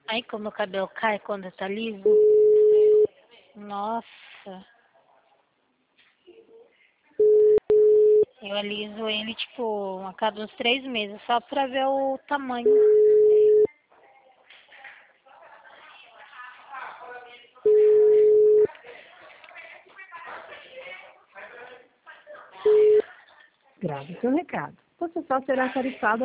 Aí como o cabelo cai quando tá liso. Nossa. Eu aliso ele, tipo, a cada uns 3 meses, só pra ver o tamanho. Grave seu recado. Você só será tarifado